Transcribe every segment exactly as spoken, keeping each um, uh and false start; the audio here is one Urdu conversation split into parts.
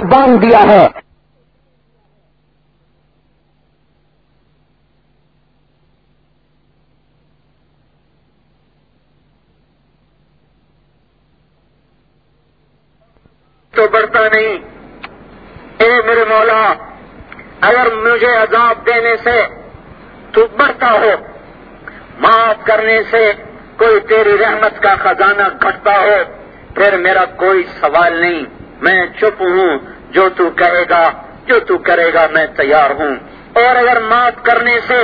باندھ دیا ہے. تو بڑھتا نہیں. اے میرے مولا، اگر مجھے عذاب دینے سے تو بڑھتا ہو، معاف کرنے سے کوئی تیری رحمت کا خزانہ گھٹتا ہو، پھر میرا کوئی سوال نہیں. میں چپ ہوں، جو تو کہے گا، جو تو کرے گا میں تیار ہوں. اور اگر معاف کرنے سے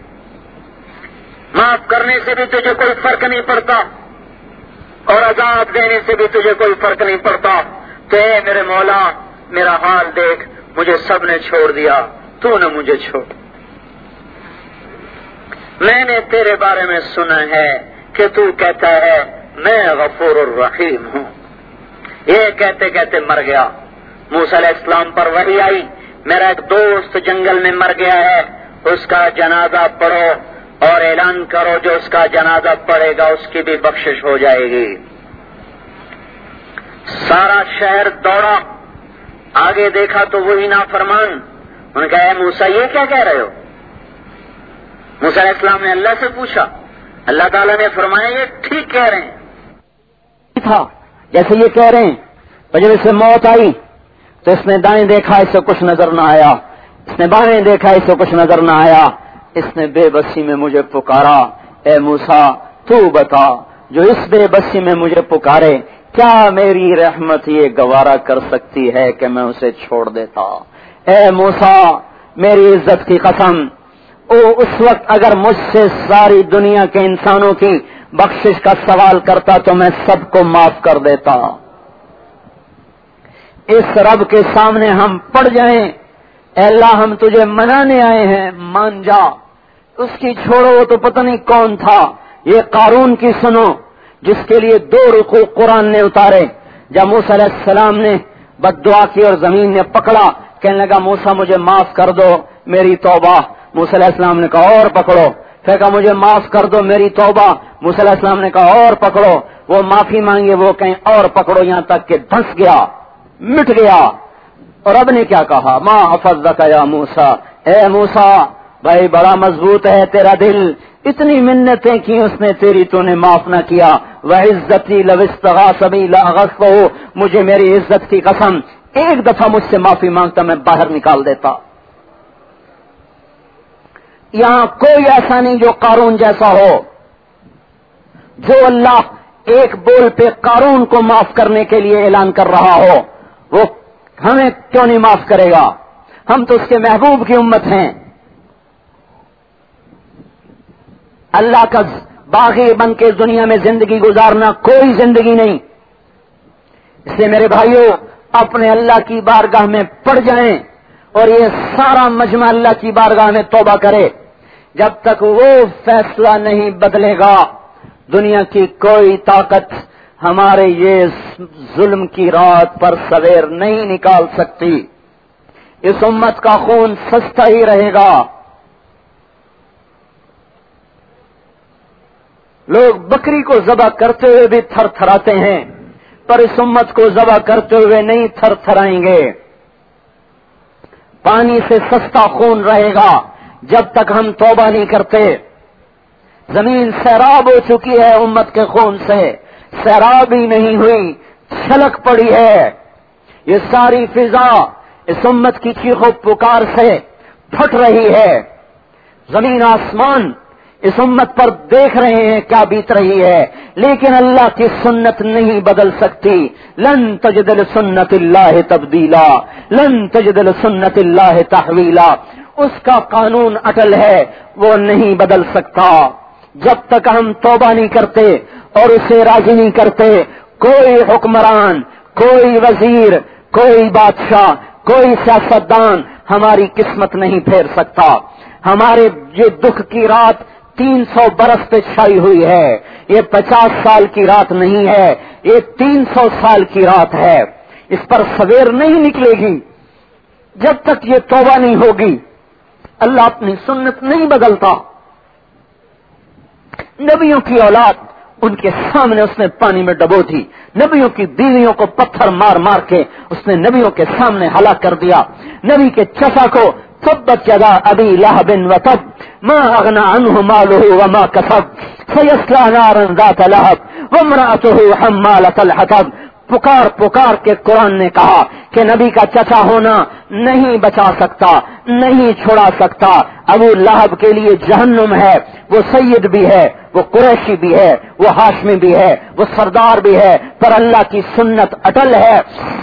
معاف کرنے سے بھی تجھے کوئی فرق نہیں پڑتا اور عذاب دینے سے بھی تجھے کوئی فرق نہیں پڑتا، تو اے میرے مولا میرا حال دیکھ، مجھے سب نے چھوڑ دیا، تو نے مجھے چھوڑ. میں نے تیرے بارے میں سنا ہے کہ تو کہتا ہے میں غفور الرحیم ہوں. یہ کہتے کہتے مر گیا. موسیٰ علیہ السلام پر وحی آئی، میرا ایک دوست جنگل میں مر گیا ہے، اس کا جنازہ پڑھو اور اعلان کرو جو اس کا جنازہ پڑھے گا اس کی بھی بخشش ہو جائے گی. سارا شہر دوڑا، آگے دیکھا تو وہی نافرمان. انہوں نے کہا اے موسیٰ یہ کیا کہہ رہے ہو؟ موسیٰ علیہ السلام نے اللہ سے پوچھا، اللہ تعالیٰ نے فرمایا یہ ٹھیک کہہ رہے ہیں. تھا جیسے یہ کہہ رہے ہیں، اور جب اسے موت آئی تو اس نے دائیں دیکھا، اسے کچھ نظر نہ آیا. اس نے بائیں دیکھا، اسے کچھ نظر نہ آیا. اس نے بے بسی میں مجھے پکارا، اے موسیٰ تو بتا جو اس بے بسی میں مجھے پکارے، کیا میری رحمت یہ گوارا کر سکتی ہے کہ میں اسے چھوڑ دیتا؟ اے موسیٰ میری عزت کی قسم، او اس وقت اگر مجھ سے ساری دنیا کے انسانوں کی بخشش کا سوال کرتا تو میں سب کو معاف کر دیتا. اس رب کے سامنے ہم پڑ جائیں، اے اللہ ہم تجھے منانے آئے ہیں، مان جا. اس کی چھوڑو تو پتہ نہیں کون تھا. یہ قارون کی سنو جس کے لیے دو رکوع قرآن نے اتارے. جب موسیٰ علیہ السلام نے بد دعا کی اور زمین نے پکڑا، کہنے لگا موسیٰ مجھے معاف کر دو میری توبہ. موسیٰ علیہ السلام نے کہا اور پکڑو. پھر کہا مجھے معاف کر دو میری توبہ. موسیٰ علیہ السلام نے کہا اور پکڑو. وہ معافی مانگے، وہ کہیں اور پکڑو، یہاں تک کہ دھنس گیا، مٹ گیا. اور اب نے کیا کہا؟ ما افضک یا موسیٰ، اے موسیٰ بھائی بڑا مضبوط ہے تیرا دل، اتنی منتیں کی اس نے تیری، تو نے معاف نہ کیا. وعزتی لو استغاث بی لاغثہ، مجھے میری عزت کی قسم ایک دفعہ مجھ سے معافی مانگتا میں باہر نکال دیتا. یہاں کوئی ایسا نہیں جو قارون جیسا ہو. جو اللہ ایک بول پہ قارون کو معاف کرنے کے لیے اعلان کر رہا ہو، وہ ہمیں کیوں نہیں معاف کرے گا؟ ہم تو اس کے محبوب کی امت ہیں. اللہ کا باغی بن کے دنیا میں زندگی گزارنا کوئی زندگی نہیں. اس لیے میرے بھائیوں اپنے اللہ کی بارگاہ میں پڑ جائیں اور یہ سارا مجمع اللہ کی بارگاہ میں توبہ کرے. جب تک وہ فیصلہ نہیں بدلے گا دنیا کی کوئی طاقت ہمارے یہ ظلم کی رات پر سویر نہیں نکال سکتی. اس امت کا خون سستا ہی رہے گا. لوگ بکری کو ذبح کرتے ہوئے بھی تھر تھراتے ہیں، پر اس امت کو ذبح کرتے ہوئے نہیں تھر تھرائیں گے. پانی سے سستا خون رہے گا جب تک ہم توبہ نہیں کرتے. زمین سیراب ہو چکی ہے امت کے خون سے، سیراب ہی نہیں ہوئی، چھلک پڑی ہے. یہ ساری فضا اس امت کی چیخ و پکار سے پھٹ رہی ہے. زمین آسمان اس امت پر دیکھ رہے ہیں کیا بیت رہی ہے، لیکن اللہ کی سنت نہیں بدل سکتی. لن تجد لسنت اللہ تبدیلا، لن تجد لسنت اللہ تحویلا. اس کا قانون اٹل ہے، وہ نہیں بدل سکتا. جب تک ہم توبہ نہیں کرتے اور اسے راضی نہیں کرتے، کوئی حکمران، کوئی وزیر، کوئی بادشاہ، کوئی سیاستدان ہماری قسمت نہیں پھیر سکتا. ہمارے یہ دکھ کی رات تین سو برس پہ چھائی ہوئی ہے. یہ پچاس سال کی رات نہیں ہے، یہ تین سو سال کی رات ہے. اس پر سویر نہیں نکلے گی جب تک یہ توبہ نہیں ہوگی. اللہ اپنی سنت نہیں بدلتا. نبیوں کی اولاد ان کے سامنے اس نے پانی میں ڈبو دی، نبیوں کی بیویوں کو پتھر مار مار کے اس نے نبیوں کے سامنے ہلاک کر دیا، نبی کے چچا کو تبت یدا ابی لہب وتب ما اغنى عنه ماله وما كسب سيصلى نارا ذات لهب وامرأته حمالة الحطب۔ پکار پکار کے قرآن نے کہا کہ نبی کا چچا ہونا نہیں بچا سکتا، نہیں چھڑا سکتا۔ ابو لہب کے لیے جہنم ہے، وہ سید بھی ہے، وہ قریشی بھی ہے، وہ ہاشمی بھی ہے، وہ سردار بھی ہے، پر اللہ کی سنت اٹل ہے۔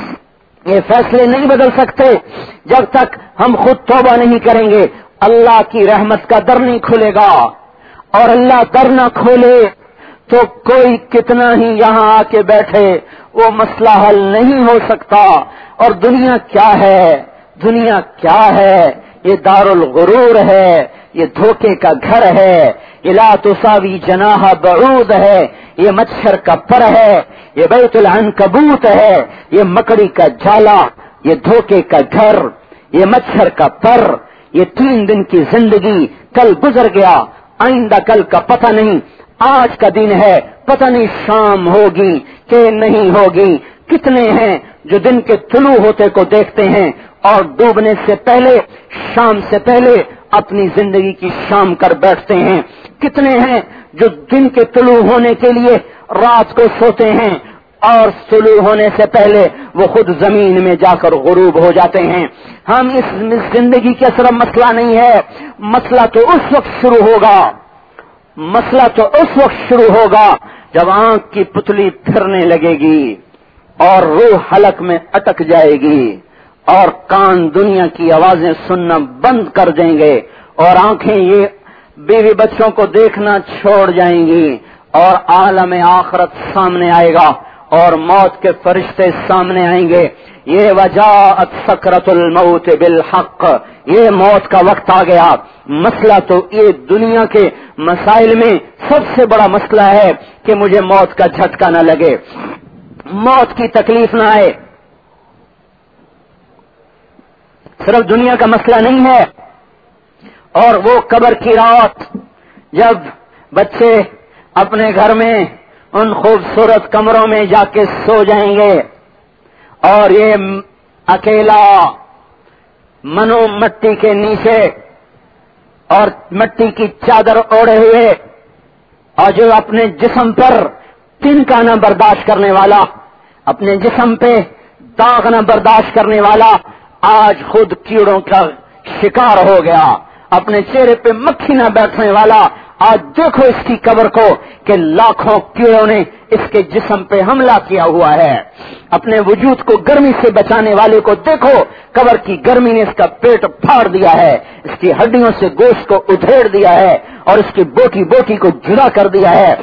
یہ فیصلے نہیں بدل سکتے جب تک ہم خود توبہ نہیں کریں گے۔ اللہ کی رحمت کا در نہیں کھلے گا، اور اللہ در نہ کھولے تو کوئی کتنا ہی یہاں آ کے بیٹھے وہ مسئلہ حل نہیں ہو سکتا۔ اور دنیا کیا ہے؟ دنیا کیا ہے؟ یہ دار الغرور ہے، یہ دھوکے کا گھر ہے، یہ لا تساوی جناح بعود ہے، یہ مچھر کا پر ہے، یہ بیت العنکبوت ہے، یہ مکڑی کا جالا، یہ دھوکے کا گھر، یہ مچھر کا پر، یہ تین دن کی زندگی کل گزر گیا، آئندہ کل کا پتہ نہیں، آج کا دن ہے پتہ نہیں شام ہوگی کہ نہیں ہوگی۔ کتنے ہیں جو دن کے طلوع ہوتے کو دیکھتے ہیں اور ڈوبنے سے پہلے، شام سے پہلے اپنی زندگی کی شام کر بیٹھتے ہیں؟ کتنے ہیں جو دن کے طلوع ہونے کے لیے رات کو سوتے ہیں اور طلوع ہونے سے پہلے وہ خود زمین میں جا کر غروب ہو جاتے ہیں؟ ہم اس زندگی کے صرف مسئلہ نہیں ہے، مسئلہ تو اس وقت شروع ہوگا، مسئلہ تو اس وقت شروع ہوگا جب آنکھ کی پتلی پھرنے لگے گی اور روح حلق میں اٹک جائے گی اور کان دنیا کی آوازیں سننا بند کر دیں گے اور آنکھیں یہ بیوی بچوں کو دیکھنا چھوڑ جائیں گی اور عالم آخرت سامنے آئے گا اور موت کے فرشتے سامنے آئیں گے۔ یہ وجاءت سکرۃ الموت بالحق، یہ موت کا وقت آ گیا۔ مسئلہ تو یہ دنیا کے مسائل میں سب سے بڑا مسئلہ ہے کہ مجھے موت کا جھٹکا نہ لگے، موت کی تکلیف نہ آئے۔ صرف دنیا کا مسئلہ نہیں ہے، اور وہ قبر کی رات جب بچے اپنے گھر میں ان خوبصورت کمروں میں جا کے سو جائیں گے اور یہ اکیلا منو مٹی کے نیچے اور مٹی کی چادر اوڑے ہوئے اور جو اپنے جسم پر تنکا نہ برداشت کرنے والا، اپنے جسم پہ داغ نہ برداشت کرنے والا آج خود کیڑوں کا شکار ہو گیا، اپنے چہرے پہ مکھی نہ بیٹھنے والا آج دیکھو اس کی قبر کو کہ لاکھوں کیڑوں نے اس کے جسم پہ حملہ کیا ہوا ہے۔ اپنے وجود کو گرمی سے بچانے والے کو دیکھو، قبر کی گرمی نے اس کا پیٹ پھاڑ دیا ہے، اس کی ہڈیوں سے گوشت کو ادھیڑ دیا ہے اور اس کی بوٹی بوٹی کو جدا کر دیا ہے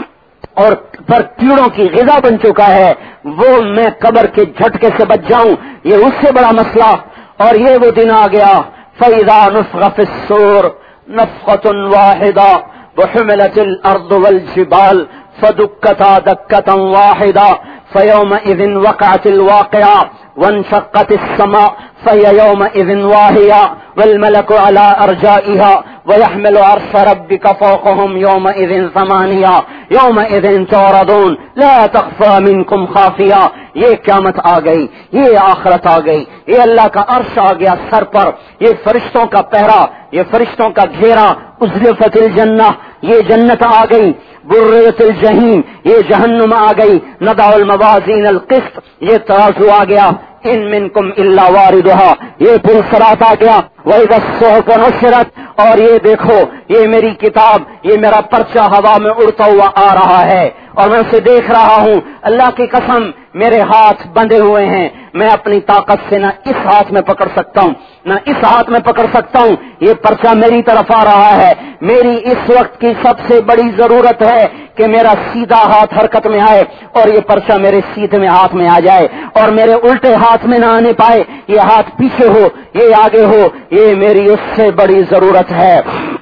اور پر کیڑوں کی غذا بن چکا ہے۔ وہ میں قبر کے جھٹکے سے بچ جاؤں، یہ اس سے بڑا مسئلہ۔ اور یہ وہ دن آ گیا فَإِذَا نُفِخَ فِي الصُّورِ نفخة واحدة وحملت الأرض والجبال فدكتا دكة واحدة فيومئذ وقعت الواقعة وانشقت السماء فهي يومئذ واهية والملك على أرجائها ويحمل عرش ربك فوقهم يومئذ ثمانية يومئذ تعرضون لا تخفى منكم خافية۔ یہ قیامت آ گئی، یہ آخرت آ گئی، یہ اللہ کا عرش آ گیا سر پر، یہ فرشتوں کا پہرا، یہ فرشتوں کا گھیرا، ازلفت الجنہ، یہ جنت آ گئی، برزت الجحیم، یہ جہنم آ گئی، نضع الموازین القسط، یہ ترازو آ گیا، ان منکم الا واردها، یہ پل صراط آ گیا، وَإِذَا الصُّحُفُ نُشِرَتْ، اور یہ دیکھو یہ میری کتاب، یہ میرا پرچہ ہوا میں اڑتا ہوا آ رہا ہے اور میں اسے دیکھ رہا ہوں۔ اللہ کی قسم میرے ہاتھ بندھے ہوئے ہیں، میں اپنی طاقت سے نہ اس ہاتھ میں پکڑ سکتا ہوں نہ اس ہاتھ میں پکڑ سکتا ہوں، یہ پرچہ میری طرف آ رہا ہے۔ میری اس وقت کی سب سے بڑی ضرورت ہے کہ میرا سیدھا ہاتھ حرکت میں آئے اور یہ پرچہ میرے سیدھے میں ہاتھ میں آ جائے اور میرے الٹے ہاتھ میں نہ آنے پائے، یہ ہاتھ پیچھے ہو یہ آگے ہو، یہ میری اس سے بڑی ضرورت ہے۔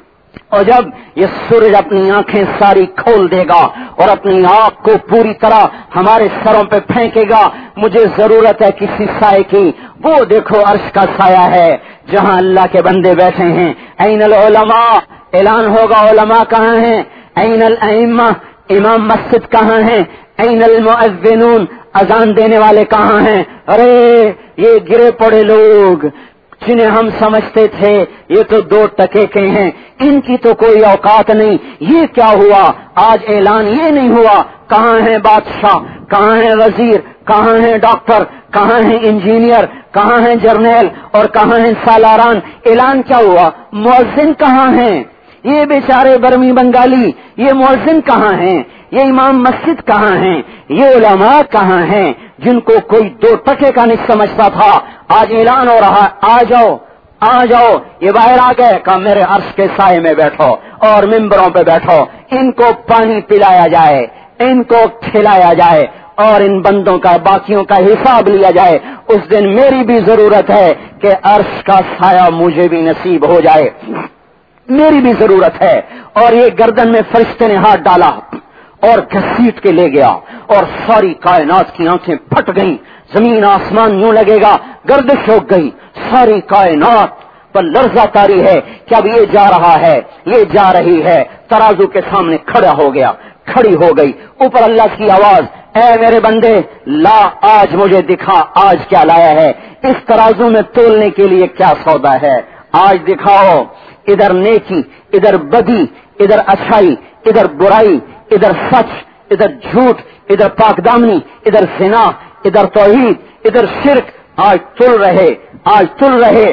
اور جب یہ سورج اپنی آنکھیں ساری کھول دے گا اور اپنی آنکھ کو پوری طرح ہمارے سروں پہ پھینکے گا، مجھے ضرورت ہے کسی سائے کی، وہ دیکھو عرش کا سایہ ہے جہاں اللہ کے بندے بیٹھے ہیں۔ این العلماء، اعلان ہوگا علماء کہاں ہیں، این الائمہ، امام مسجد کہاں ہیں؟ این المؤذنون، اذان دینے والے کہاں ہیں؟ ارے یہ گرے پڑے لوگ جنہیں ہم سمجھتے تھے یہ تو دو ٹکے کے ہیں، ان کی تو کوئی اوقات نہیں، یہ کیا ہوا؟ آج اعلان یہ نہیں ہوا؟ کہاں ہیں بادشاہ، کہاں ہیں وزیر، کہاں ہیں ڈاکٹر، کہاں ہیں انجینئر، کہاں ہیں جرنیل اور کہاں ہیں سالاران؟ اعلان کیا ہوا؟ مؤذن کہاں ہیں؟ یہ بیچارے برمی بنگالی، یہ مؤذن کہاں ہیں؟ یہ امام مسجد کہاں ہیں؟ یہ علماء کہاں ہیں جن کو کوئی دو ٹکے کا نہیں سمجھتا تھا؟ آج اعلان ہو رہا، آ جاؤ آ جاؤ، یہ باہر آ گئے، کہا میرے عرش کے سائے میں بیٹھو اور ممبروں پہ بیٹھو، ان کو پانی پلایا جائے، ان کو کھلایا جائے اور ان بندوں کا باقیوں کا حساب لیا جائے۔ اس دن میری بھی ضرورت ہے کہ عرش کا سایہ مجھے بھی نصیب ہو جائے، میری بھی ضرورت ہے۔ اور یہ گردن میں فرشتے نے ہاتھ ڈالا اور گھسیٹ کے لے گیا اور ساری کائنات کی آنکھیں پھٹ گئیں، زمین آسمان یوں لگے گا گردش ہو گئی، ساری کائنات پر لرزہ طاری ہے کہ اب یہ جا رہا ہے، یہ جا رہی ہے، ترازو کے سامنے کھڑا ہو گیا، کھڑی ہو گئی۔ اوپر اللہ کی آواز، اے میرے بندے لا، آج مجھے دکھا آج کیا لایا ہے، اس ترازو میں تولنے کے لیے کیا سودا ہے، آج دکھاؤ۔ ادھر نیکی، ادھر بدی، ادھر اچھائی، ادھر برائی، ادھر سچ، ادھر جھوٹ، ادھر پاک دامنی، ادھر زنا، ادھر توحید، ادھر شرک، آج تل رہے، آج تل رہے۔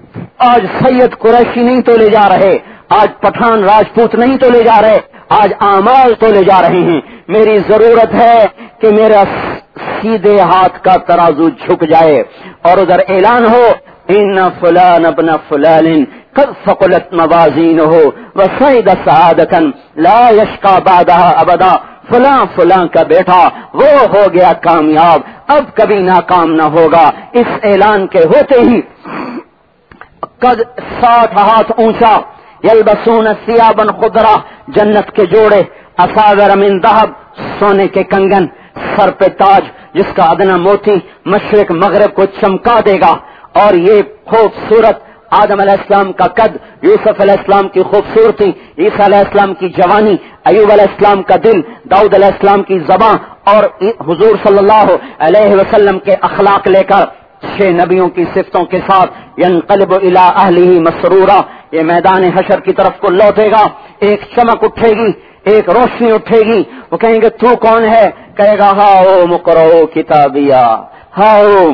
آج سید قریشی نہیں تو لے جا رہے، آج پٹھان راجپوت نہیں تو لے جا رہے، آج اعمال تو لے جا رہے ہیں۔ میری ضرورت ہے کہ میرا سیدھے ہاتھ کا ترازو جھک جائے اور ادھر اعلان ہو، ان فلان ابن فلان قد ثقلت موازینہ وصعد سعادۃ لا یشقی بعدها ابدا، فلاں فلاں کا بیٹا وہ ہو گیا کامیاب، اب کبھی ناکام نہ ہوگا۔ اس اعلان کے ہوتے ہی قد ساٹھ ہاتھ اونچا، یلبسون ثیابا خضرا، جنت کے جوڑے، اساور من ذهب، سونے کے کنگن، سر پہ تاج جس کا ادنا موتی مشرق مغرب کو چمکا دے گا، اور یہ خوبصورت آدم علیہ السلام کا قد، یوسف علیہ السلام کی خوبصورتی، عیسیٰ علیہ السلام کی جوانی، ایوب علیہ السلام کا دل، داؤد علیہ السلام کی زبان، اور حضور صلی اللہ علیہ وسلم کے اخلاق لے کر چھ نبیوں کی صفتوں کے ساتھ ینقلب الی اہلہ مسرورا، یہ میدان حشر کی طرف کو لوٹے گا۔ ایک چمک اٹھے گی، ایک روشنی اٹھے گی، وہ کہیں گے تو کون ہے؟ کہے گا ہاؤم اقرؤ کتابیہ، ہاؤم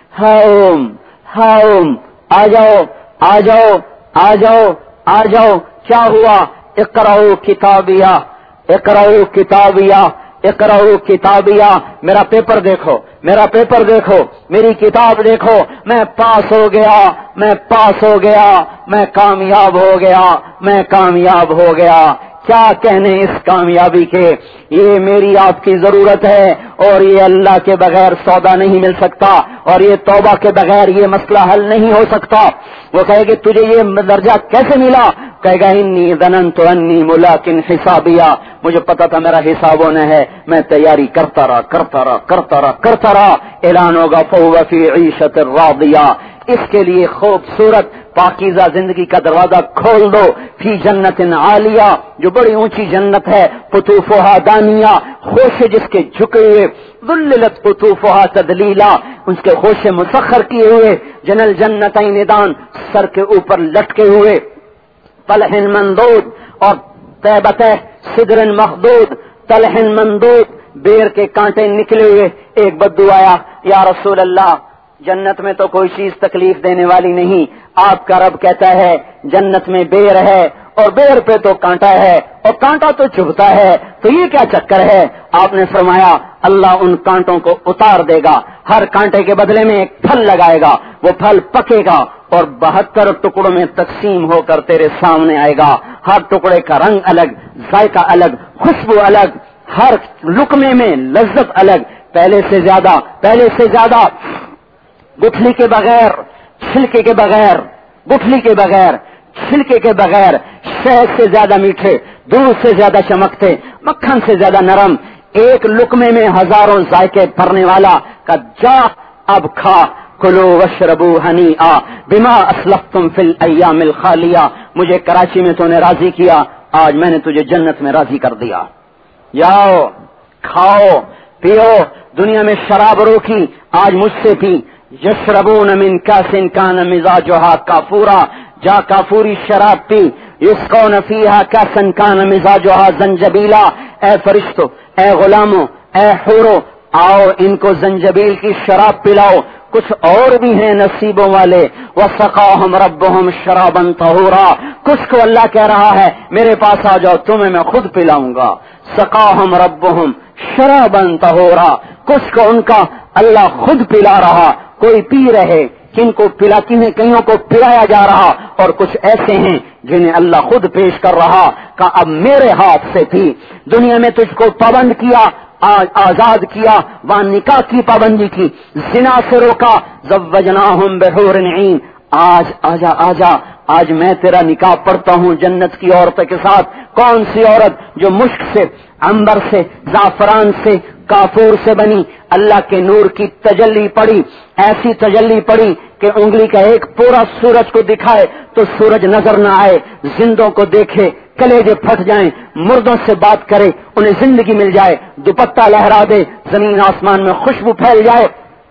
ہاؤم ہاؤم، آ جاؤ آ جاؤ آ جاؤ آ جاؤ۔ کیا ہوا؟ اقرؤ کتابیہ، اقرؤ کتابیہ، اقرؤ کتابیہ، میرا پیپر دیکھو، میرا پیپر دیکھو، میری کتاب دیکھو، میں پاس ہو گیا، میں پاس ہو گیا، میں کامیاب ہو گیا، میں کامیاب ہو گیا۔ کیا کہنے اس کامیابی کے؟ یہ میری آپ کی ضرورت ہے اور یہ اللہ کے بغیر سودا نہیں مل سکتا، اور یہ توبہ کے بغیر یہ مسئلہ حل نہیں ہو سکتا۔ وہ کہے کہ تجھے یہ درجہ کیسے ملا؟ کہے گا انی ظننت انی ملاق حسابیہ، مجھے پتا تھا میرا حساب ہونا ہے، میں تیاری کرتا رہا کرتا رہا کرتا رہا کرتا رہا۔ اعلان ہوگا فہو فی عیشۃ راضیہ، اس کے لیے خوبصورت پاکیزہ زندگی کا دروازہ کھول دو، فی جنت عالیہ، جو بڑی اونچی جنت ہے، قطوفها دانیہ، خوشے جس کے جھکے ہوئے، ذللت قطوفها تذلیلا، اس کے خوشے مسخر کیے ہوئے، جنل جنتین دان، سر کے اوپر لٹکے ہوئے، طلح مندود، اور طیبتہ سدر مخدود، طلح مندود، بیر کے کانٹے نکلے ہوئے۔ ایک بدو آیا، یا رسول اللہ جنت میں تو کوئی چیز تکلیف دینے والی نہیں، آپ کا رب کہتا ہے جنت میں بیر ہے اور بیر پہ تو کانٹا ہے اور کانٹا تو چبھتا ہے، تو یہ کیا چکر ہے؟ آپ نے فرمایا اللہ ان کانٹوں کو اتار دے گا، ہر کانٹے کے بدلے میں ایک پھل لگائے گا، وہ پھل پکے گا اور بہتر ٹکڑوں میں تقسیم ہو کر تیرے سامنے آئے گا، ہر ٹکڑے کا رنگ الگ، ذائقہ الگ، خوشبو الگ، ہر لقمے میں لذت الگ، پہلے سے زیادہ پہلے سے زیادہ گٹھلی کے بغیر، چھلکے کے بغیر، گٹھلی کے بغیر، چھلکے کے بغیر، شہد سے زیادہ میٹھے، دودھ سے زیادہ چمکتے، مکھن سے زیادہ نرم، ایک لقمے میں ہزاروں ذائقے بھرنے والا کا جا اب کھا، کلو وشربو ہنیئا بما اسلفتم فی الایام الخالیہ، مجھے کراچی میں تو نے راضی کیا، آج میں نے تجھے جنت میں راضی کر دیا۔ جاؤ کھاؤ پیو، دنیا میں شراب روکی، آج مجھ سے پی، یشربون من کاس کان مزاجها کافورا، جا کافوری شراب پی، یسقون فیہا کاسا کان مزاجها زنجبیلا، اے فرشتو، اے غلاموں، اے حورو، آؤ ان کو زنجبیل کی شراب پلاؤ، کچھ اور بھی ہیں نصیبوں والے، وسقاہم ربہم شرابا طہورا، کچھ کو اللہ کہہ رہا ہے میرے پاس آ جاؤ تمہیں میں خود پلاؤں گا، سقاہم ربہم شرابا طہورا، کچھ کو ان کا اللہ خود پلا رہا، کوئی پی رہے، کن کو پلاتی ہیں، کئیوں کو پلایا جا رہا، اور کچھ ایسے ہیں جنہیں اللہ خود پیش کر رہا کہ اب میرے ہاتھ سے پی۔ دنیا میں تجھ کو پابند کیا، آج آزاد کیا، وہاں نکاح کی پابندی کی، زنا سے روکا، زوجناہم بحور عین، آج آجا آجا آج میں تیرا نکاح پڑھتا ہوں جنت کی عورتوں کے ساتھ۔ کون سی عورت؟ جو مشک سے، عنبر سے، زعفران سے، کافور سے بنی، اللہ کے نور کی تجلی پڑی، ایسی تجلی پڑی کہ انگلی کا ایک پورا سورج کو دکھائے تو سورج نظر نہ آئے، زندوں کو دیکھے کلیجے پھٹ جائیں، مردوں سے بات کرے انہیں زندگی مل جائے، دوپٹہ لہرا دے زمین آسمان میں خوشبو پھیل جائے،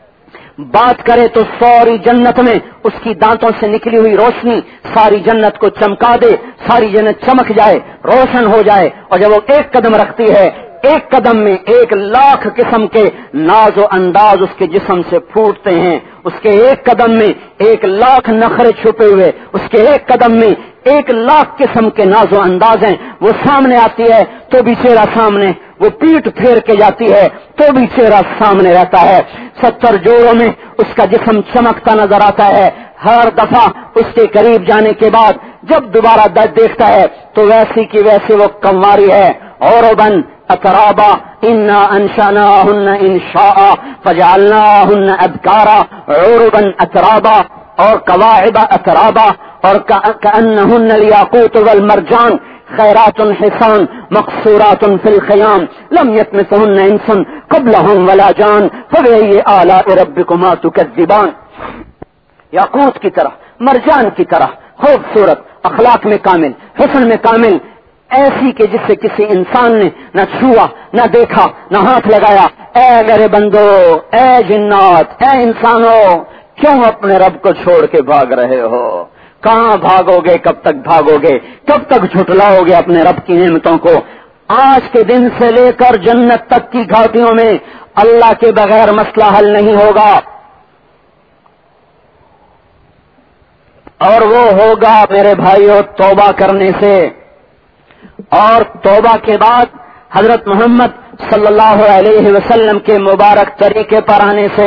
بات کرے تو ساری جنت میں اس کی دانتوں سے نکلی ہوئی روشنی ساری جنت کو چمکا دے، ساری جنت چمک جائے، روشن ہو جائے، اور جب وہ ایک قدم رکھتی ہے ایک قدم میں ایک لاکھ قسم کے ناز و انداز اس کے جسم سے پھوٹتے ہیں، اس کے ایک قدم میں ایک لاکھ نخرے چھپے ہوئے، اس کے ایک قدم میں ایک لاکھ قسم کے ناز و انداز ہیں، وہ سامنے آتی ہے تو بھی چہرہ سامنے، وہ پیٹ پھیر کے جاتی ہے تو بھی چہرہ سامنے رہتا ہے، ستر جوڑوں میں اس کا جسم چمکتا نظر آتا ہے، ہر دفعہ اس کے قریب جانے کے بعد جب دوبارہ دیکھتا ہے تو ویسی کی ویسی وہ کنواری ہے، عرباً اترابا انا انشاناہن انشاء فجعلناہن ابکارا عرباً اترابا اور قواعب اترابا اور کأنہن الیاقوت والمرجان خیرات حسان مقصورات فی الخیام لم یطمثہن انس قبلہم ولا جان فبأی آلاء ربکما تکذبان، یاقوت کی طرح، مرجان کی طرح خوبصورت، اخلاق میں کامل، حسن میں کامل، ایسی کہ جس سے کسی انسان نے نہ چھوا نہ دیکھا نہ ہاتھ لگایا۔ اے میرے بندو، اے جنات، اے انسانوں، کیوں اپنے رب کو چھوڑ کے بھاگ رہے ہو؟ کہاں بھاگو گے؟ کب تک بھاگو گے؟ کب تک جھٹلاؤ گے اپنے رب کی نعمتوں کو؟ آج کے دن سے لے کر جنت تک کی گھاٹیوں میں اللہ کے بغیر مسئلہ حل نہیں ہوگا، اور وہ ہوگا میرے بھائیوں توبہ کرنے سے، اور توبہ کے بعد حضرت محمد صلی اللہ علیہ وسلم کے مبارک طریقے پر آنے سے۔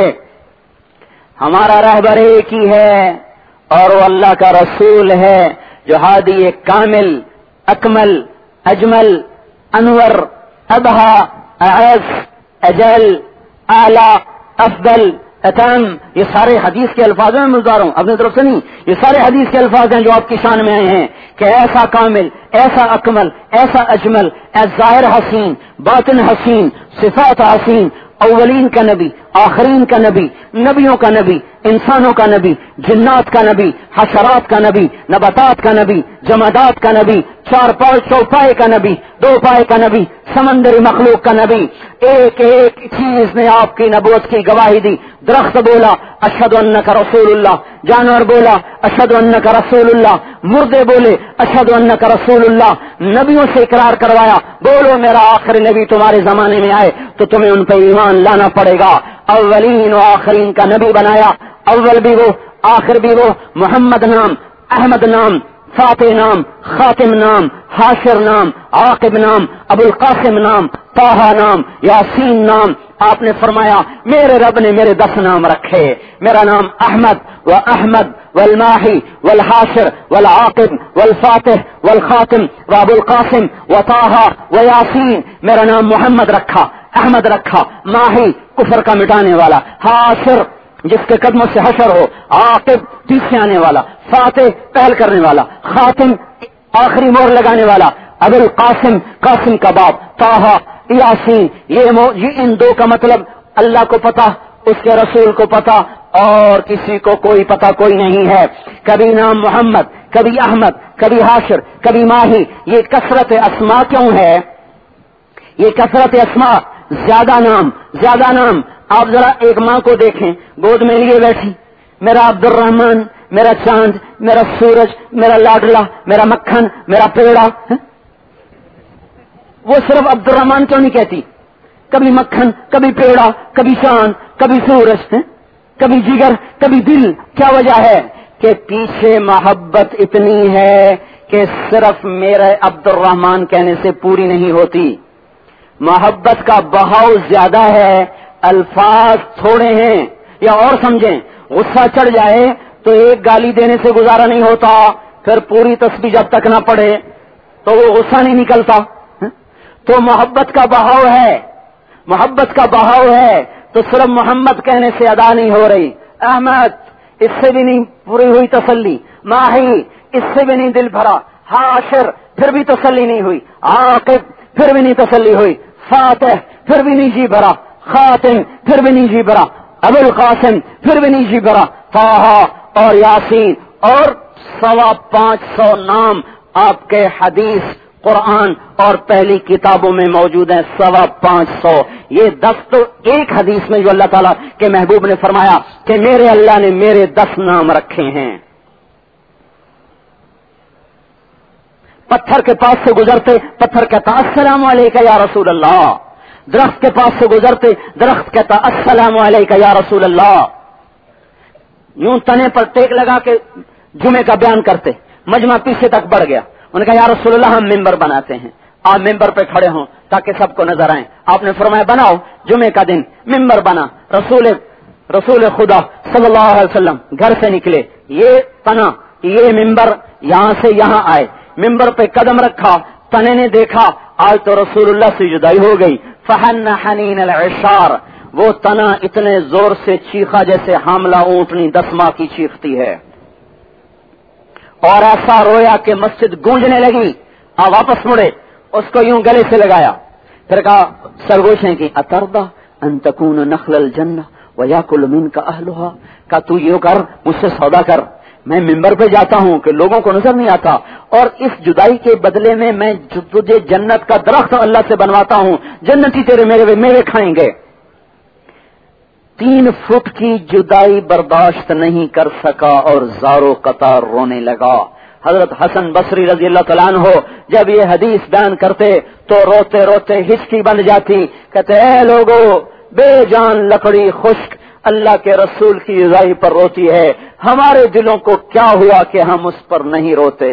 ہمارا رہبر ایک ہی ہے اور وہ اللہ کا رسول ہے جو ہادی کامل، اکمل، اجمل، انور، ابہا، اعز، اجل، اعلی، افضل، اتم، یہ سارے حدیث کے الفاظ میں مزدار ہوں، اپنی طرف سے نہیں، یہ سارے حدیث کے الفاظ ہیں جو آپ کی شان میں آئے ہیں کہ ایسا کامل، ایسا اکمل، ایسا اجمل، ایسا ظاہر حسین، باطن حسین، صفات حسین، اولین کا نبی، آخرین کا نبی، نبیوں کا نبی، انسانوں کا نبی، جنات کا نبی، حشرات کا نبی، نباتات کا نبی، جمادات کا نبی، چار پائے چوپائے کا نبی، دو پائے کا نبی، سمندری مخلوق کا نبی، ایک ایک چیز نے آپ کی نبوت کی گواہی دی۔ درخت بولا اشہد انک رسول اللہ، جانور بولا اشہد انک رسول اللہ، مردے بولے اشہد انک رسول اللہ، نبیوں سے اقرار کروایا بولو میرا آخری نبی تمہارے زمانے میں آئے تو تمہیں ان پہ ایمان لانا پڑے گا۔ اولین و آخرین کا نبی بنایا، اول بھی وہ، آخر بھی وہ، محمد نام، احمد نام، فاتح نام، خاتم نام، حاشر نام، عاقب نام، ابو القاسم نام، طٰہٰ نام، یاسین نام۔ آپ نے فرمایا میرے رب نے میرے دس نام رکھے، میرا نام احمد و احمد والماہی والحاشر والعاقب والفاتح والخاتم و ابو القاسم و طٰہٰ و یاسین۔ میرا نام محمد رکھا، احمد رکھا، ماہی کفر کا مٹانے والا، حاشر جس کے قدموں سے حشر ہو، عاقب پیچھے آنے والا، فاتح پہل کرنے والا، خاتم آخری مور لگانے والا، ابو القاسم قاسم کا باپ، طٰہٰ، یاسین۔ یہ, یہ ان دو کا مطلب اللہ کو پتا، اس کے رسول کو پتا، اور کسی کو کوئی پتا کوئی نہیں ہے۔ کبھی نام محمد، کبھی احمد، کبھی حاشر، کبھی ماہی۔ یہ کثرت اسما کیوں ہے؟ یہ کثرت اسماء، زیادہ نام زیادہ نام. آپ ذرا ایک ماں کو دیکھیں، گود میں لیے بیٹھی، میرا عبد الرحمن، میرا چاند، میرا سورج، میرا لاڈلا، میرا مکھن، میرا پیڑا. وہ صرف عبد الرحمن کیوں نہیں کہتی؟ کبھی مکھن، کبھی پیڑا، کبھی چاند، کبھی سورج، کبھی جگر، کبھی دل. کیا وجہ ہے؟ کہ پیچھے محبت اتنی ہے کہ صرف میرے عبد الرحمن کہنے سے پوری نہیں ہوتی. محبت کا بہاؤ زیادہ ہے، الفاظ تھوڑے ہیں. یا اور سمجھیں، غصہ چڑھ جائے تو ایک گالی دینے سے گزارا نہیں ہوتا، پھر پوری تسبیح جب تک نہ پڑے تو وہ غصہ نہیں نکلتا. تو محبت کا بہاؤ ہے، محبت کا بہاؤ ہے، تو صرف محمد کہنے سے ادا نہیں ہو رہی. احمد، اس سے بھی نہیں پوری ہوئی تسلی. ماہی، اس سے بھی نہیں دل بھرا. حاشر، پھر بھی تسلی نہیں ہوئی. عاقب، پھر بھی نہیں تسلی ہوئی. فاتح، پھر بھی نہیں جی بھرا. خاتم، پھر بھی نہیں جی بھرا. ابو القاسم، پھر بھی نہیں جی بھرا. طٰہٰ اور یاسین اور سوا پانچ سو نام آپ کے حدیث، قرآن اور پہلی کتابوں میں موجود ہیں. سوا پانچ سو. یہ دس تو ایک حدیث میں جو اللہ تعالیٰ کے محبوب نے فرمایا کہ میرے اللہ نے میرے دس نام رکھے ہیں. پتھر کے پاس سے گزرتے پتھر کہتا السلام علیکہ یا رسول اللہ. درخت کے پاس سے گزرتے درخت کہتا السلام علیکہ یا رسول اللہ. یوں تنے پر ٹیک لگا کے جمعے کا بیان کرتے. مجمع پیچھے تک بڑھ گیا. انہوں نے کہا یا رسول اللہ ہم ممبر بناتے ہیں، آپ ممبر پہ کھڑے ہوں تاکہ سب کو نظر آئیں. آپ نے فرمایا بناؤ. جمعے کا دن ممبر بنا. رسول رسول خدا صلی اللہ علیہ وسلم گھر سے نکلے. یہ تنا، یہ ممبر یہاں سے یہاں آئے. ممبر پہ قدم رکھا، تنے نے دیکھا آج تو رسول اللہ سے جدائی ہو گئی. فحن حنین العشار، وہ تنا اتنے زور سے چیخا جیسے حاملہ اونٹنی دس ماہ کی چیختی ہے، اور ایسا رویا کہ مسجد گونجنے لگی. آپ واپس مڑے، اس کو یوں گلے سے لگایا، پھر کہا سرگوشیں کی اتردا ان تکون نخل الجنہ ویاکل منک اہلھا، کہ تو یوں کر، مجھ سے سودا کر. میں ممبر پہ جاتا ہوں کہ لوگوں کو نظر نہیں آتا، اور اس جدائی کے بدلے میں میں تجھے جنت کا درخت اللہ سے بنواتا ہوں، جنتی تیرے میرے میوے کھائیں گے. تین فٹ کی جدائی برداشت نہیں کر سکا اور زارو قطار رونے لگا. حضرت حسن بصری رضی اللہ تعالیٰ عنہ جب یہ حدیث بیان کرتے تو روتے روتے ہچکی بن جاتی. کہتے اے لوگو، بے جان لکڑی خشک اللہ کے رسول کی رضائی پر روتی ہے، ہمارے دلوں کو کیا ہوا کہ ہم اس پر نہیں روتے.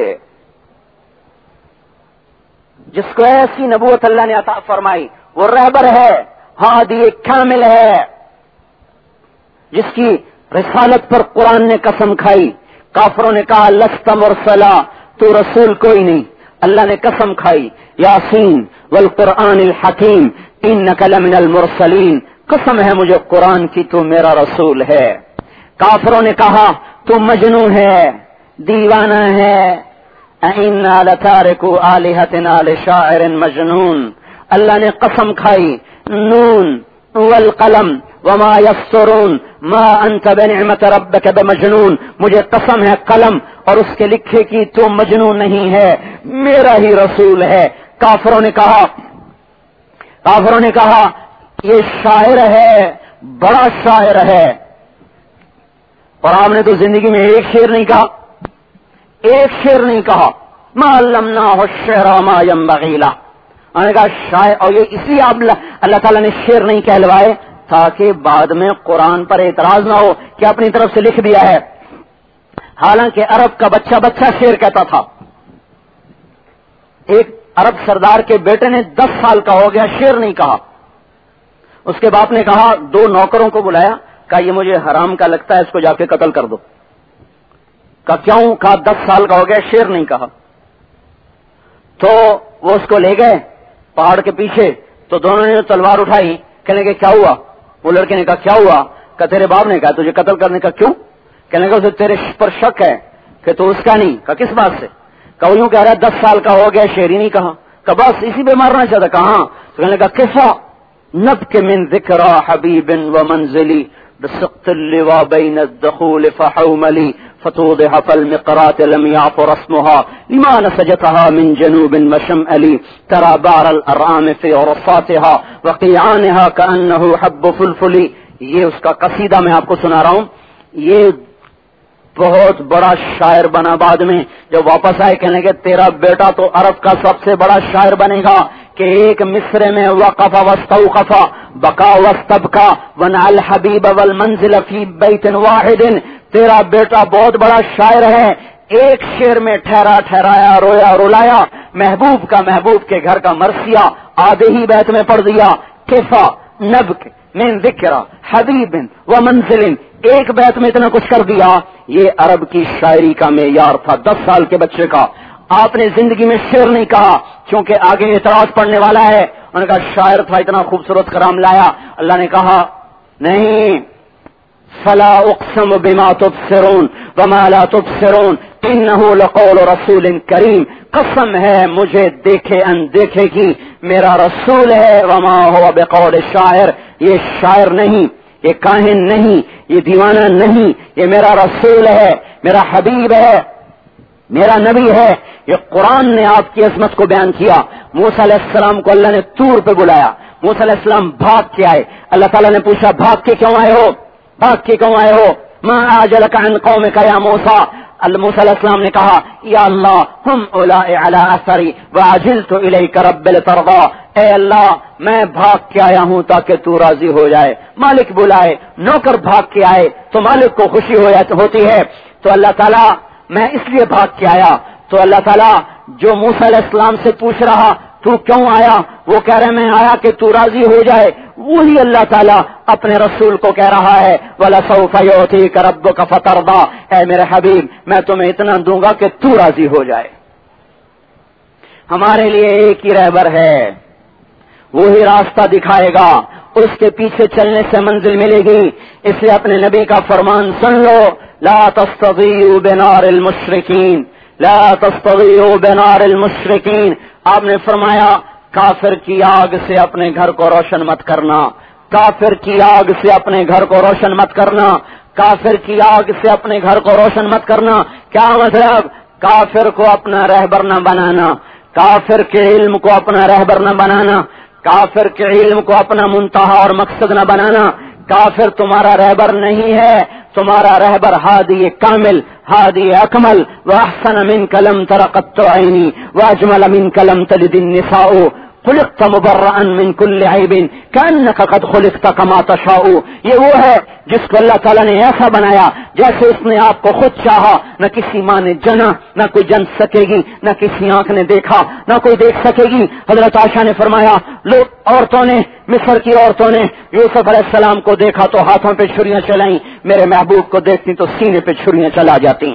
جس کو ایسی نبوت اللہ نے عطا فرمائی وہ رہبر ہے، ہادی کامل ہے، جس کی رسالت پر قرآن نے قسم کھائی. کافروں نے کہا لست مرسلا، تو رسول کوئی نہیں. اللہ نے قسم کھائی یاسین والقرآن الحکیم انک لمن المرسلین، قسم ہے مجھے قرآن کی تو میرا رسول ہے. کافروں نے کہا تو مجنون ہے، دیوانہ ہے. اِنَّا لَتَارِكُو آلِهَتِنَا لِشَاعِرٍ مَجْنُونٍ. اللہ نے قسم کھائی نون والقلم وما یسطرون ما انت بنعمت ربک بمجنون، مجھے قسم ہے قلم اور اس کے لکھے کی تو مجنون نہیں ہے، میرا ہی رسول ہے. کافروں نے کہا کافروں نے کہا یہ شاعر ہے، بڑا شاعر ہے. اور آپ نے تو زندگی میں ایک شعر نہیں کہا، ایک شعر نہیں کہا. ما علمناہ الشعر ما ينبغی لہ. انہوں نے کہا شاعر، اور یہ اسی آپ اللہ تعالیٰ نے شعر نہیں کہلوائے تاکہ بعد میں قرآن پر اعتراض نہ ہو کہ اپنی طرف سے لکھ دیا ہے. حالانکہ عرب کا بچہ بچہ شعر کہتا تھا. ایک عرب سردار کے بیٹے نے دس سال کا ہو گیا، شعر نہیں کہا. اس کے باپ نے کہا، دو نوکروں کو بلایا، کہا یہ مجھے حرام کا لگتا ہے، اس کو جا کے قتل کر دو. کہا کیوں؟ کہا دس سال کا ہو گیا، شعر نہیں کہا. تو وہ اس کو لے گئے پہاڑ کے پیچھے، تو دونوں نے تلوار اٹھائی. کہنے کے کیا ہوا؟ وہ لڑکے نے کہا کیا ہوا؟ کہ تیرے باپ نے کہا تجھے قتل کرنے کا. کیوں؟ کہنے کا اسے تیرے پر شک ہے کہ تو اس کا نہیں. کہا کس بات سے؟ کہ وہ یوں کہہ رہا ہے دس سال کا ہو گیا، شعر ہی نہیں کہا. کہ بس اسی پہ مارنا چاہتا. کہاں؟ تو کہنے کا کیسا نبک من ذکرى حبیب و منزلی بسقط اللوا بین الدخول فحوملی فتوضح فالمقرات لم يعف رسمها لما نسجتها من جنوب وشمال ترى بار الارام في عرصاتها وقيعانها كأنه حب فلفل. یہ اس کا قصیدہ میں آپ کو سنا رہا ہوں. یہ بہت بڑا شاعر بنا بعد میں. جب واپس آئے کہنے کہ تیرا بیٹا تو عرب کا سب سے بڑا شاعر بنے گا کہ ایک مصرے میں وقف واستوقف بقا واستبقى ونال الحبیب والمنزل فی بیت واحد. تیرا بیٹا بہت بڑا شاعر ہے, ایک شعر میں ٹھہرا ٹھہرایا, رویا رلایا, محبوب کا محبوب کے گھر کا مرثیہ آدھے ہی بیت میں پڑھ دیا. کفا نبک من ذکر حبیب و منزل, ایک بیت میں اتنا کچھ کر دیا. یہ عرب کی شاعری کا معیار تھا دس سال کے بچے کا. آپ نے زندگی میں شعر نہیں کہا کیونکہ آگے اعتراض پڑنے والا ہے. انہوں نے کہا شاعر تھا, اتنا خوبصورت کلام لایا. اللہ نے کہا نہیں, فلا اقسم بما تبصرون وما لا تبصرون انه لقول رسول کریم. قسم ہے مجھے دیکھے اندیکھے کی, میرا رسول ہے. وما هو بقول شاعر, یہ شاعر نہیں, یہ کاہن نہیں, یہ دیوانہ نہیں, یہ میرا رسول ہے, میرا حبیب ہے, میرا نبی ہے. یہ قرآن نے آپ کی عظمت کو بیان کیا. موسیٰ علیہ السلام کو اللہ نے طور پہ بلایا. موسیٰ علیہ السلام بھاگ کے آئے. اللہ تعالیٰ نے پوچھا بھاگ کے کیوں آئے ہو, بھاگ کے کیوں آئے ہو؟ ما اعجلک عن قومک یا موسیٰ. موسیٰ علیہ السلام نے کہا یا اللہ ہم اولائی علی اثری وعجلت الیک رب لترضی. اے اللہ میں بھاگ کے آیا ہوں تاکہ تو راضی ہو جائے. مالک بلائے, نوکر بھاگ کے آئے تو مالک کو خوشی ہوتی ہے. تو اللہ تعالیٰ میں اس لیے بھاگ کے آیا. تو اللہ تعالیٰ جو موسیٰ علیہ السلام سے پوچھ رہا تو کیوں آیا, وہ کہہ رہے میں آیا کہ تو راضی ہو جائے, وہی اللہ تعالیٰ اپنے رسول کو کہہ رہا ہے وَلَسَوْفَ يُعْطِيكَ رَبُّكَ فَتَرْضَىٰ. اے میرے حبیب میں تمہیں اتنا دوں گا کہ تو راضی ہو جائے. ہمارے لیے ایک ہی رہبر ہے, وہی راستہ دکھائے گا, اس کے پیچھے چلنے سے منزل ملے گی. اس لیے اپنے نبی کا فرمان سن لو, لا تستضيئوا بنار المشرکین, لا تستضيئوا بنار المشرکین. آپ نے فرمایا کافر کی آگ سے اپنے گھر کو روشن مت کرنا, کافر کی آگ سے اپنے گھر کو روشن مت کرنا, کافر کی آگ سے اپنے گھر کو روشن مت کرنا. کیا مطلب؟ کافر کو اپنا رہبر نہ بنانا, کافر کے علم کو اپنا رہبر نہ بنانا, کافر کے علم کو اپنا منتہا اور مقصد نہ بنانا. کافر تمہارا رہبر نہیں ہے, تمہارا رہبر ہادی کامل, ہادی اکمل. واحسن منک لم تر قط عینی واجمل منک لم تلد النساء خلقت مبرئا من كل عیب کانک قد خلقت کما تشاء. یہ وہ ہے جس کو اللہ تعالیٰ نے ایسا بنایا جیسے اس نے آپ کو خود چاہا. نہ کسی ماں نے جنا, نہ کوئی جن سکے گی, نہ کسی آنکھ نے دیکھا, نہ کوئی دیکھ سکے گی. حضرت عائشہ نے فرمایا لوگ عورتوں نے, مصر کی عورتوں نے یوسف علیہ السلام کو دیکھا تو ہاتھوں پہ چھریاں چلائیں, میرے محبوب کو دیکھتی تو سینے پہ چھریاں چلا جاتی.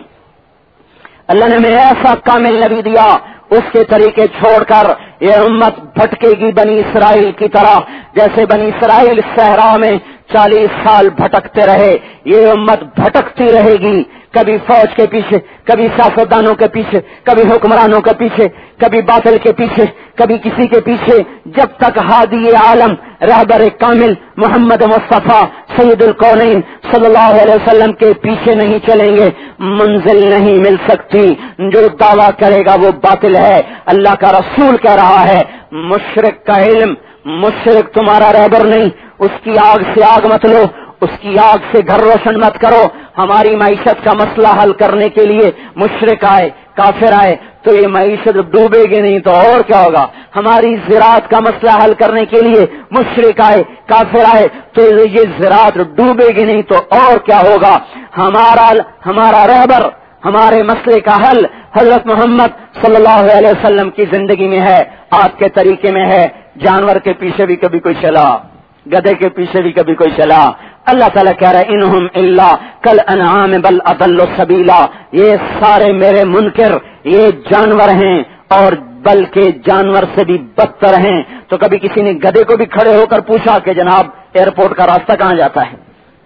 اللہ نے میں ایسا کامل نبی دیا, اس کے طریقے چھوڑ کر یہ امت بھٹکے گی بنی اسرائیل کی طرح. جیسے بنی اسرائیل صحرا میں چالیس سال بھٹکتے رہے, یہ امت بھٹکتی رہے گی, کبھی فوج کے پیچھے, کبھی سیاستدانوں کے پیچھے, کبھی حکمرانوں کے پیچھے, کبھی باطل کے پیچھے, کبھی کسی کے پیچھے, جب تک ہادی عالم رہبر کامل محمد مصطفیٰ سید الکونین صلی اللہ علیہ وسلم کے پیچھے نہیں چلیں گے منزل نہیں مل سکتی. جو دعویٰ کرے گا وہ باطل ہے. اللہ کا رسول کہہ رہا ہے مشرک کا علم, مشرک تمہارا رہبر نہیں, اس کی آگ سے آگ مت لو, اس کی آگ سے گھر روشن مت کرو. ہماری معیشت کا مسئلہ حل کرنے کے لیے مشرک آئے, کافر آئے تو یہ معیشت ڈوبے گی نہیں تو اور کیا ہوگا. ہماری زراعت کا مسئلہ حل کرنے کے لیے مشرک آئے, کافر آئے تو یہ زراعت ڈوبے گی نہیں تو اور کیا ہوگا. ہمارا ہمارا رہبر, ہمارے مسئلے کا حل حضرت محمد صلی اللہ علیہ وسلم کی زندگی میں ہے, آپ کے طریقے میں ہے. جانور کے پیچھے بھی کبھی کوئی چلا, گدھے کے پیچھے بھی کبھی کوئی چلا. اللہ تعالیٰ کہہ رہے انہم الا کل انعام بل اضل سبیلا. یہ سارے میرے منکر, یہ جانور ہیں اور بلکہ جانور سے بھی بدتر ہیں. تو کبھی کسی نے گدھے کو بھی کھڑے ہو کر پوچھا کہ جناب ایئرپورٹ کا راستہ کہاں جاتا ہے؟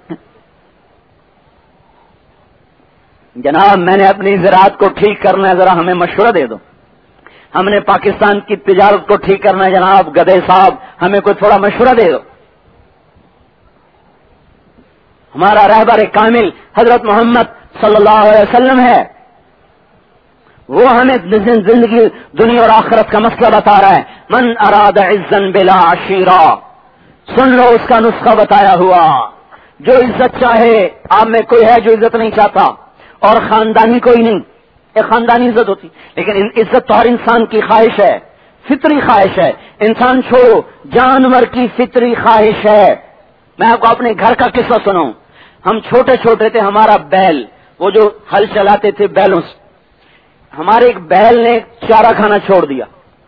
جناب میں نے اپنی زراعت کو ٹھیک کرنا ہے, ذرا ہمیں مشورہ دے دو. ہم نے پاکستان کی تجارت کو ٹھیک کرنا ہے, جناب گدھے صاحب ہمیں کوئی تھوڑا مشورہ دے دو. ہمارا رہبر کامل حضرت محمد صلی اللہ علیہ وسلم ہے، وہ ہمیں زندگی دنیا اور آخرت کا مسئلہ بتا رہا ہے. من اراد عزا بلا عشیرہ، سن لو اس کا نسخہ بتایا ہوا. جو عزت چاہے، آپ میں کوئی ہے جو عزت نہیں چاہتا، اور خاندانی کوئی نہیں. ایک خاندانی عزت ہوتی، لیکن عزت تو ہر انسان کی خواہش ہے، فطری خواہش ہے. انسان چھوڑو، جانور کی فطری خواہش ہے. میں آپ کو اپنے گھر کا قصہ سناؤں. ہم چھوٹے چھوٹے تھے، ہمارا بیل، وہ جو ہل چلاتے تھے بیلوں سے، ہمارے ایک بیل نے چارہ کھانا چھوڑ دیا.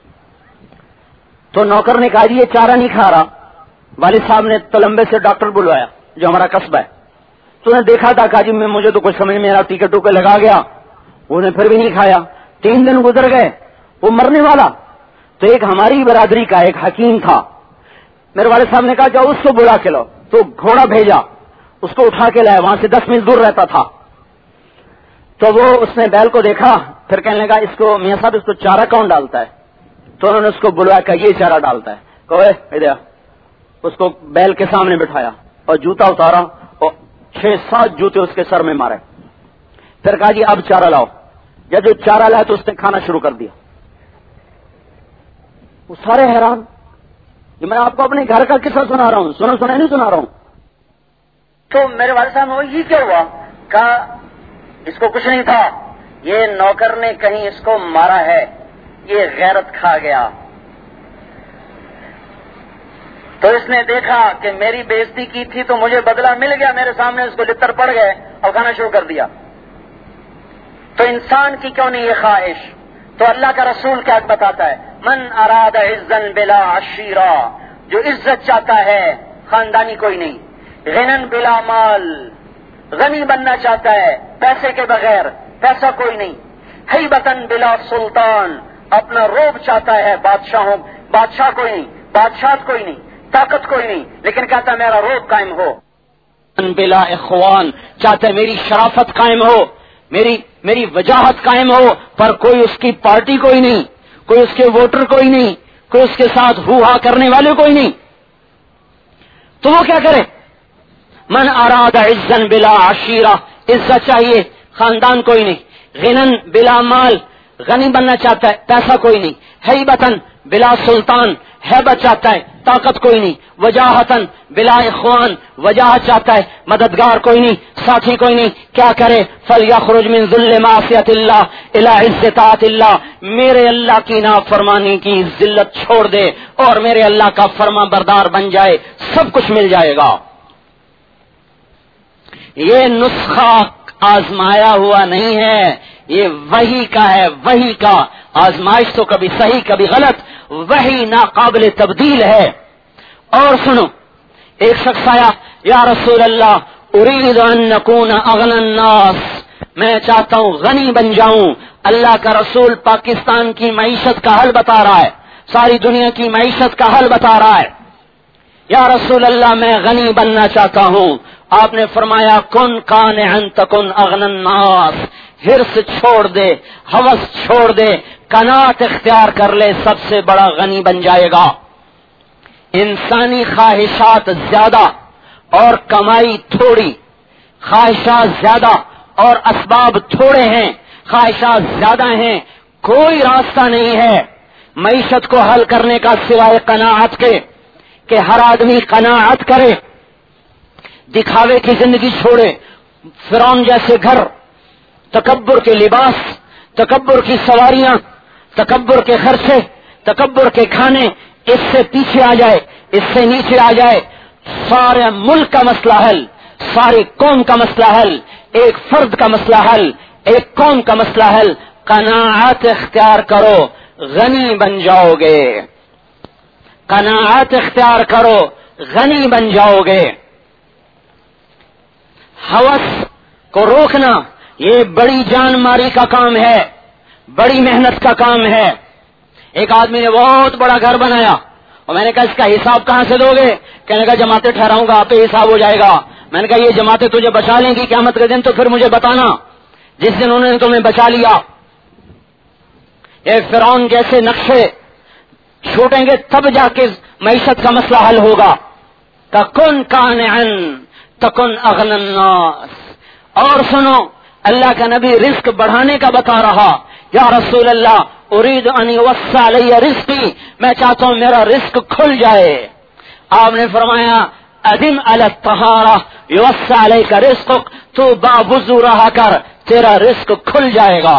تو نوکر نے کہا جی یہ چارہ نہیں کھا رہا. والد صاحب نے تلمبے سے ڈاکٹر بلوایا جو ہمارا قصبہ ہے. تو نے دیکھا تھا، کہا جی میں مجھے تو کچھ سمجھ میں آ رہا، ٹیکے ٹوکے لگا گیا. انہیں پھر بھی نہیں کھایا. تین دن گزر گئے، وہ مرنے والا. تو ایک ہماری برادری کا ایک حکیم تھا. میرے والد صاحب نے کہا جاؤ اس کو بلا کے لاؤ. تو گھوڑا بھیجا، اس کو اٹھا کے لائے. وہاں سے دس میل دور رہتا تھا. تو وہ اس نے بیل کو دیکھا، پھر کہنے لگا اس کو میاں صاحب اس کو چارہ کون ڈالتا ہے؟ تو انہوں نے اس کو بلوایا کہ یہ چارہ ڈالتا ہے. کہو ادھر. اس کو بیل کے سامنے بٹھایا اور جوتا اتارا اور چھ سات جوتے اس کے سر میں مارے. پھر کہا جی اب چارہ لاؤ. جب جو چارہ لایا تو اس نے کھانا شروع کر دیا. وہ سارے حیران. یہ میں آپ کو اپنے گھر کا قصہ سنا رہا ہوں، سنا سنا نہیں سنا رہا ہوں. تو میرے والد صاحب نے یہ کیا ہوا؟ کہا اس کو کچھ نہیں تھا، یہ نوکر نے کہیں اس کو مارا ہے، یہ غیرت کھا گیا. تو اس نے دیکھا کہ میری بےزتی کی تھی تو مجھے بدلہ مل گیا، میرے سامنے اس کو لتر پڑ گئے اور کھانا شروع کر دیا. تو انسان کی کیوں نہیں یہ خواہش؟ تو اللہ کا رسول کیا بتاتا ہے؟ من اراد عزا بلا عشیرہ، جو عزت چاہتا ہے خاندانی کوئی نہیں. غنن بلا مال، غنی بننا چاہتا ہے پیسے کے بغیر، پیسہ کوئی نہیں. ہیبتن بلا سلطان، اپنا روب چاہتا ہے بادشاہوں، بادشاہ کوئی نہیں، بادشاہت کوئی نہیں، طاقت کوئی نہیں، لیکن کہتا ہے میرا روب قائم ہو. بلا اخوان، چاہتا ہے میری شرافت قائم ہو، میری میری وجاہت قائم ہو، پر کوئی اس کی پارٹی کوئی نہیں، کوئی اس کے ووٹر کوئی نہیں، کوئی اس کے ساتھ ہو ہا کرنے والے کوئی نہیں. تو وہ کیا کرے؟ من اراد عزا بلا عشیرہ، عزت چاہیے خاندان کوئی نہیں. غنن بلا مال، غنی بننا چاہتا ہے پیسہ کوئی نہیں. ہیبتن بلا سلطان، ہیبت چاہتا ہے طاقت کوئی نہیں. وجاہتن بلا اخوان، وجاہت چاہتا ہے مددگار کوئی نہیں، ساتھی کوئی نہیں. کیا کرے؟ فلیخرج من ذل معصیت اللہ الی عز طاعت اللہ، میرے اللہ کی نافرمانی کی ذلت چھوڑ دے اور میرے اللہ کا فرما بردار بن جائے، سب کچھ مل جائے گا. یہ نسخہ آزمایا ہوا نہیں ہے، یہ وحی کا ہے، وحی کا. آزمائش تو کبھی صحیح کبھی غلط، وحی ناقابل تبدیل ہے. اور سنو، ایک شخص آیا، یا رسول اللہ اريد ان نكون اغنى الناس، میں چاہتا ہوں غنی بن جاؤں. اللہ کا رسول پاکستان کی معیشت کا حل بتا رہا ہے، ساری دنیا کی معیشت کا حل بتا رہا ہے. یا رسول اللہ میں غنی بننا چاہتا ہوں. آپ نے فرمایا کن قانعا تکن اغنى الناس، ہرس چھوڑ دے، ہوس چھوڑ دے، قناعت اختیار کر لے، سب سے بڑا غنی بن جائے گا. انسانی خواہشات زیادہ اور کمائی تھوڑی، خواہشات زیادہ اور اسباب تھوڑے ہیں، خواہشات زیادہ ہیں، کوئی راستہ نہیں ہے معیشت کو حل کرنے کا سوائے قناعت کے، کہ ہر آدمی قناعت کرے، دکھاوے کی زندگی چھوڑے. فرعون جیسے گھر، تکبر کے لباس، تکبر کی سواریاں، تکبر کے خرچے، تکبر کے کھانے، اس سے پیچھے آ جائے، اس سے نیچے آ جائے، سارے ملک کا مسئلہ حل، ساری قوم کا مسئلہ حل، ایک فرد کا مسئلہ حل، ایک قوم کا مسئلہ حل. قناعت اختیار کرو، غنی بن جاؤ گے. قناعت اختیار کرو، غنی بن جاؤ گے. ہوس کو روکنا یہ بڑی جان ماری کا کام ہے، بڑی محنت کا کام ہے. ایک آدمی نے بہت بڑا گھر بنایا اور میں نے کہا اس کا حساب کہاں سے دو گے؟ کہنے کا جماعتیں ٹھہراؤں گا، آپ پہ حساب ہو جائے گا. میں نے کہا یہ جماعتیں تجھے بچا لیں گی قیامت کے دن؟ تو پھر مجھے بتانا جس دن انہوں نے تمہیں بچا لیا. یہ فرعون جیسے نقشے چھوٹیں گے تب جا کے معیشت کا مسئلہ حل ہوگا. تکن قانعا تکن اغنى الناس. اور سنو، اللہ کا نبی رزق بڑھانے کا بتا رہا، یا رسول اللہ اريد ان يوسع لي رزقي، میں چاہتا ہوں میرا رزق کھل جائے. آپ نے فرمایا ادم علی الطہارہ یوسع علیک رزقک، تو باوضو رہا کر تیرا رزق کھل جائے گا.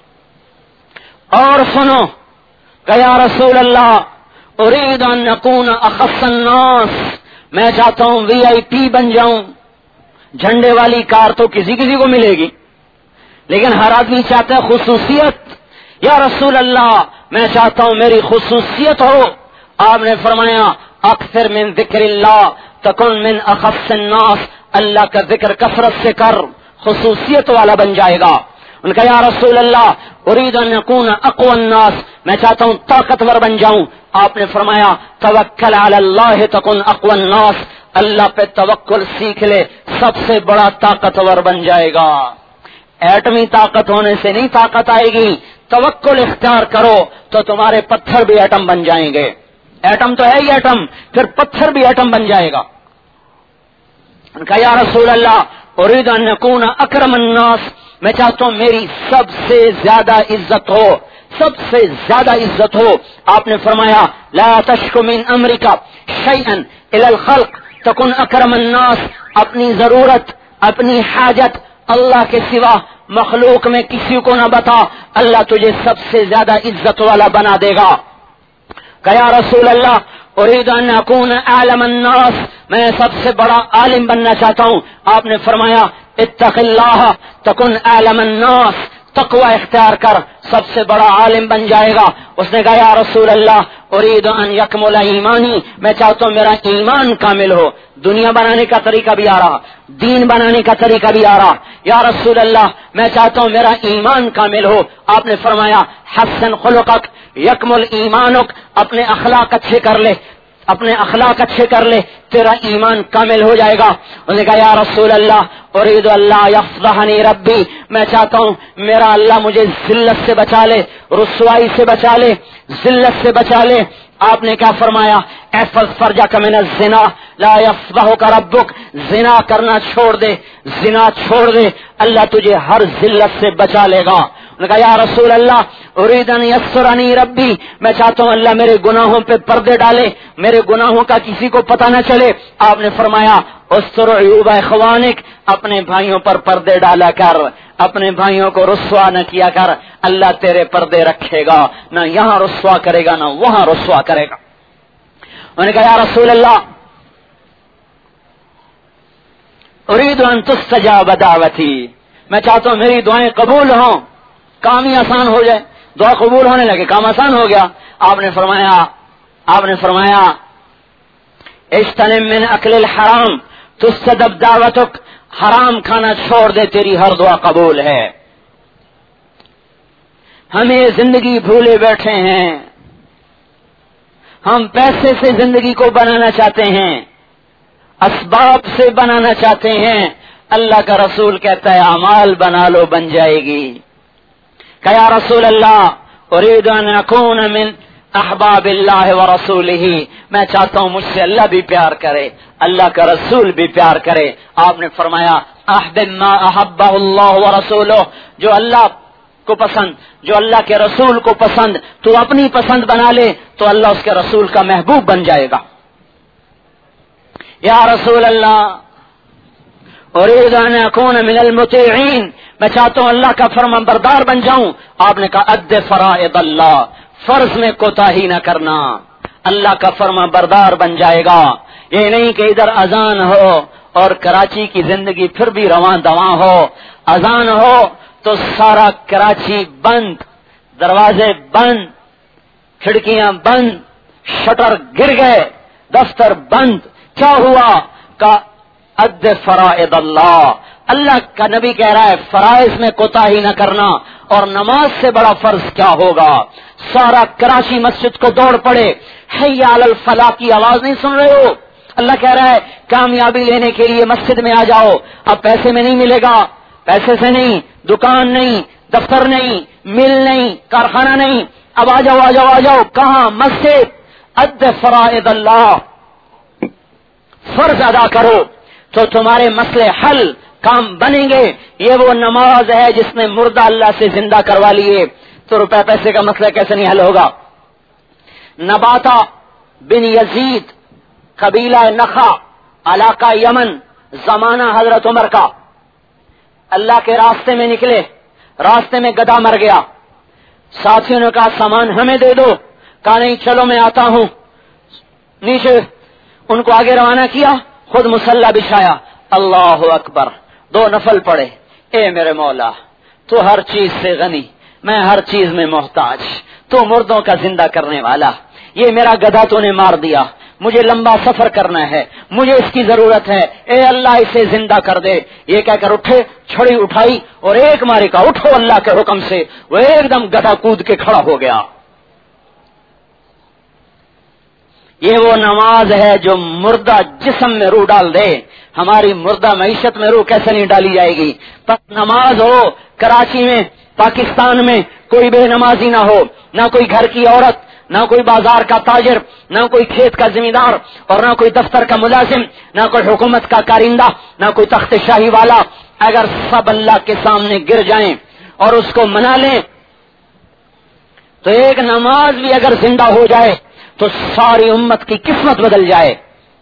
اور سنو کہ یا رسول اللہ اريد ان اكون اخص الناس، میں چاہتا ہوں وی آئی پی بن جاؤں. جھنڈے والی کار تو کسی کسی کو ملے گی، لیکن ہر آدمی چاہتا ہے خصوصیت. یا رسول اللہ میں چاہتا ہوں میری خصوصیت ہو. آپ نے فرمایا اکثر من ذکر اللہ تکن من اخص الناس، اللہ کا ذکر کثرت سے کر، خصوصیت والا بن جائے گا. ان کا یا رسول اللہ اريد ان اكون اقوى الناس، میں چاہتا ہوں طاقتور بن جاؤں. آپ نے فرمایا توکل علی اللہ تکن اقوى الناس، اللہ پہ توکل سیکھ لے سب سے بڑا طاقتور بن جائے گا. ایٹمی طاقت ہونے سے نہیں طاقت آئے گی، توکل اختیار کرو تو تمہارے پتھر بھی ایٹم بن جائیں گے. ایٹم تو ہے ہی ایٹم، پھر پتھر بھی ایٹم بن جائے گا. ان کا یا رسول اللہ اريد ان اكون اکرم الناس، میں چاہتا ہوں میری سب سے زیادہ عزت ہو، سب سے زیادہ عزت ہو. آپ نے فرمایا لا تشک من امرک شیئا الی الخلق تکن اکرم الناس، اپنی ضرورت اپنی حاجت اللہ کے سوا مخلوق میں کسی کو نہ بتا، اللہ تجھے سب سے زیادہ عزت والا بنا دے گا. کہ یا رسول اللہ اريد ان اكون اعلم الناس، میں سب سے بڑا عالم بننا چاہتا ہوں. آپ نے فرمایا اتق اللہ تکن اعلم الناس، تقوی اختیار کر سب سے بڑا عالم بن جائے گا. اس نے کہا یا رسول اللہ اريد ان يكمل ایمانی، میں چاہتا ہوں میرا ایمان کامل ہو. دنیا بنانے کا طریقہ بھی آ رہا، دین بنانے کا طریقہ بھی آ رہا. یا رسول اللہ میں چاہتا ہوں میرا ایمان کامل ہو. آپ نے فرمایا حسن خلقک یکمل ایمانک، اپنے اخلاق اچھے کر لے، اپنے اخلاق اچھے کر لے تیرا ایمان کامل ہو جائے گا. انہوں نے کہا یا رسول اللہ اريد اللہ یفضحنی ربی، میں چاہتا ہوں میرا اللہ مجھے ذلت سے بچا لے، رسوائی سے بچا لے، ذلت سے بچا لے. آپ نے کیا فرمایا احفظ فرجک من الزنا لا یفضحک ربک، زنا کرنا چھوڑ دے، زنا چھوڑ دے، اللہ تجھے ہر ذلت سے بچا لے گا. انہوں نے کہا یا رسول اللہ اريد ان یسترنی ربی، میں چاہتا ہوں اللہ میرے گناہوں پہ پردے ڈالے، میرے گناہوں کا کسی کو پتہ نہ چلے. آپ نے فرمایا استر عیوب اخوانک، اپنے بھائیوں پر پردے ڈالا کر، اپنے بھائیوں کو رسوا نہ کیا کر، اللہ تیرے پردے رکھے گا، نہ یہاں رسوا کرے گا نہ وہاں رسوا کرے گا. انہوں نے کہا یا رسول اللہ اريد ان تستجاب دعوتی، میں چاہتا ہوں میری دعائیں قبول ہوں، کام ہی آسان ہو جائے. دعا قبول ہونے لگے، کام آسان ہو گیا. آپ نے فرمایا آپ نے فرمایا اجتنب من اکل الحرام تستجب دعوتک، حرام کھانا چھوڑ دے تیری ہر دعا قبول ہے. ہم یہ زندگی بھولے بیٹھے ہیں، ہم پیسے سے زندگی کو بنانا چاہتے ہیں، اسباب سے بنانا چاہتے ہیں. اللہ کا رسول کہتا ہے اعمال بنا لو بن جائے گی. کہ یا رسول اللہ اريد ان اكون من احباب اللہ ورسولہ، میں چاہتا ہوں مجھ سے اللہ بھی پیار کرے، اللہ کا رسول بھی پیار کرے. آپ نے فرمایا احبب ما احبہ اللہ ورسولہ، جو اللہ کو پسند، جو اللہ کے رسول کو پسند تو اپنی پسند بنا لے تو اللہ اس کے رسول کا محبوب بن جائے گا. یا رسول اللہ اريد ان اكون من المطيعين، میں چاہتا ہوں اللہ کا فرمان بردار بن جاؤں. آپ نے کہا اد فرائض اللہ، فرض میں کوتاہی نہ کرنا، اللہ کا فرمان بردار بن جائے گا. یہ نہیں کہ ادھر اذان ہو اور کراچی کی زندگی پھر بھی رواں دواں ہو، اذان ہو تو سارا کراچی بند، دروازے بند، کھڑکیاں بند، شٹر گر گئے، دفتر بند. کیا ہوا؟ کا اد فرائض اللہ، اللہ کا نبی کہہ رہا ہے فرائض میں کوتاہی نہ کرنا. اور نماز سے بڑا فرض کیا ہوگا؟ سارا کراچی مسجد کو دوڑ پڑے، حی علی الفلاح کی آواز نہیں سن رہے ہو؟ اللہ کہہ رہا ہے کامیابی لینے کے لیے مسجد میں آ جاؤ. اب پیسے میں نہیں ملے گا، پیسے سے نہیں، دکان نہیں، دفتر نہیں، مل نہیں، کارخانہ نہیں. اب آ جاؤ آ جاؤ آ جاؤ. کہاں؟ مسجد. اد فرائض اللہ، فرض ادا کرو تو تمہارے مسئلے حل، کام بنیں گے. یہ وہ نماز ہے جس نے مردہ اللہ سے زندہ کروا لیے. تو روپے پیسے کا مسئلہ کیسے نہیں حل ہوگا؟ نباتا بن یزید، قبیلہ نخا، علاقہ یمن، زمانہ حضرت عمر کا، اللہ کے راستے میں نکلے. راستے میں گدھا مر گیا. ساتھیوں نے کہا سامان ہمیں دے دو. کہا نہیں چلو میں آتا ہوں. نیچے ان کو آگے روانہ کیا، خود مصلی بچھایا. اللہ اکبر، دو نفل پڑے. اے میرے مولا، تو ہر چیز سے غنی، میں ہر چیز میں محتاج، تو مردوں کا زندہ کرنے والا. یہ میرا گدھا تو نے مار دیا، مجھے لمبا سفر کرنا ہے، مجھے اس کی ضرورت ہے. اے اللہ اسے زندہ کر دے. یہ کہہ کر اٹھے، چھڑی اٹھائی اور ایک مارے کا اٹھو اللہ کے حکم سے. وہ ایک دم گدھا کود کے کھڑا ہو گیا. یہ وہ نماز ہے جو مردہ جسم میں روح ڈال دے. ہماری مردہ معیشت میں روح کیسے نہیں ڈالی جائے گی؟ پر نماز ہو. کراچی میں، پاکستان میں کوئی بے نمازی نہ ہو، نہ کوئی گھر کی عورت، نہ کوئی بازار کا تاجر، نہ کوئی کھیت کا زمیندار، اور نہ کوئی دفتر کا ملازم، نہ کوئی حکومت کا کارندہ، نہ کوئی تخت شاہی والا. اگر سب اللہ کے سامنے گر جائیں اور اس کو منا لیں تو ایک نماز بھی اگر زندہ ہو جائے تو ساری امت کی قسمت بدل جائے.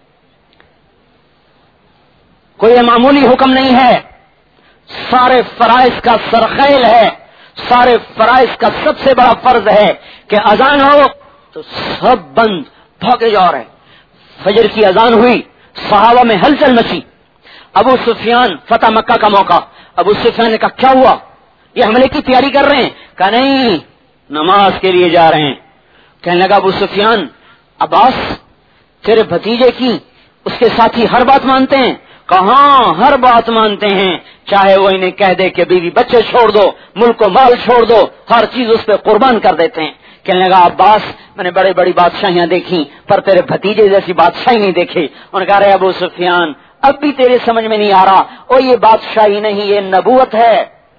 کوئی معمولی حکم نہیں ہے، سارے فرائض کا سرخیل ہے. سارے فرائض کا سب سے بڑا فرض ہے کہ اذان ہو تو سب بند بھاگے جا رہے. فجر کی اذان ہوئی، صحابہ میں ہلچل مچی. ابو سفیان، فتح مکہ کا موقع. ابو سفیان نے کہا کیا ہوا؟ یہ حملے کی تیاری کر رہے ہیں. کہا نہیں، نماز کے لیے جا رہے ہیں. کہنے لگا ابو سفیان، عباس تیرے بھتیجے کی اس کے ساتھی ہر بات مانتے ہیں؟ کہاں ہر بات مانتے ہیں، چاہے وہ انہیں کہہ دے کہ بیوی بچے چھوڑ دو، ملک و مال چھوڑ دو، ہر چیز اس پہ قربان کر دیتے ہیں. کہنے لگا عباس میں نے بڑی بڑی بادشاہیاں دیکھی پر تیرے بھتیجے جیسی بادشاہی نہیں دیکھی. انہوں نے کہا رہے ابو سفیان اب بھی تیرے سمجھ میں نہیں آ رہا، اور یہ بادشاہی نہیں، یہ نبوت ہے.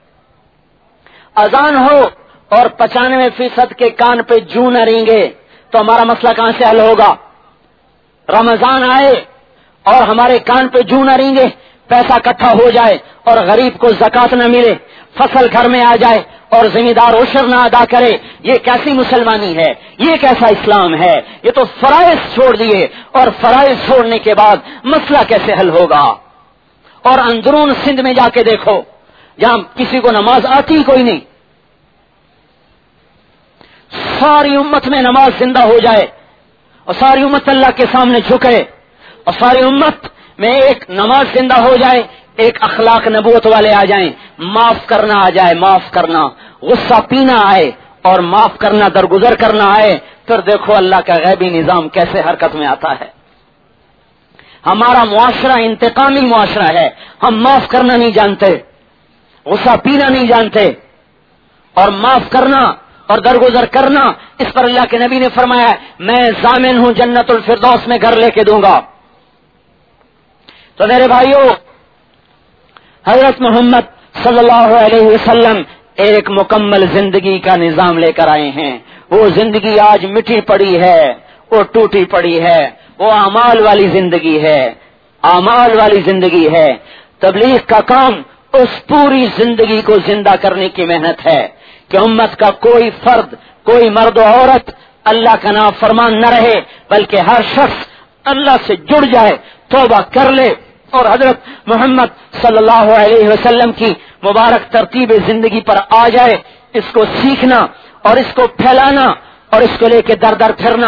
اذان ہو اور پچانوے فیصد کے کان پہ جو نہ رینگے تو ہمارا مسئلہ کہاں سے حل ہوگا؟ رمضان آئے اور ہمارے کان پہ جو نہ رینگے، پیسہ اکٹھا ہو جائے اور غریب کو زکات نہ ملے، فصل گھر میں آ جائے اور زمیندار عشر نہ ادا کرے، یہ کیسی مسلمانی ہے؟ یہ کیسا اسلام ہے؟ یہ تو فرائض چھوڑ دیے، اور فرائض چھوڑنے کے بعد مسئلہ کیسے حل ہوگا؟ اور اندرون سندھ میں جا کے دیکھو جہاں کسی کو نماز آتی ہی کوئی نہیں، ساری امت میں نماز زندہ ہو جائے اور ساری امت اللہ کے سامنے جھکے اور ساری امت میں ایک نماز زندہ ہو جائے، ایک اخلاق نبوت والے آ جائیں، معاف کرنا آ جائے، معاف کرنا، غصہ پینا آئے اور معاف کرنا، درگزر کرنا آئے، پھر دیکھو اللہ کا غیبی نظام کیسے حرکت میں آتا ہے. ہمارا معاشرہ انتقامی معاشرہ ہے. ہم معاف کرنا نہیں جانتے، غصہ پینا نہیں جانتے، اور معاف کرنا اور درگزر کرنا اس پر اللہ کے نبی نے فرمایا میں ضامن ہوں جنت الفردوس میں گھر لے کے دوں گا. تو میرے بھائیوں، حضرت محمد صلی اللہ علیہ وسلم ایک مکمل زندگی کا نظام لے کر آئے ہیں. وہ زندگی آج مٹی پڑی ہے، وہ ٹوٹی پڑی ہے، وہ اعمال والی زندگی ہے، اعمال والی زندگی ہے. تبلیغ کا کام اس پوری زندگی کو زندہ کرنے کی محنت ہے کہ امت کا کوئی فرد، کوئی مرد و عورت اللہ کا نافرمان نہ رہے، بلکہ ہر شخص اللہ سے جڑ جائے، توبہ کر لے اور حضرت محمد صلی اللہ علیہ وسلم کی مبارک ترتیب زندگی پر آ جائے. اس کو سیکھنا اور اس کو پھیلانا اور اس کو لے کے در در پھرنا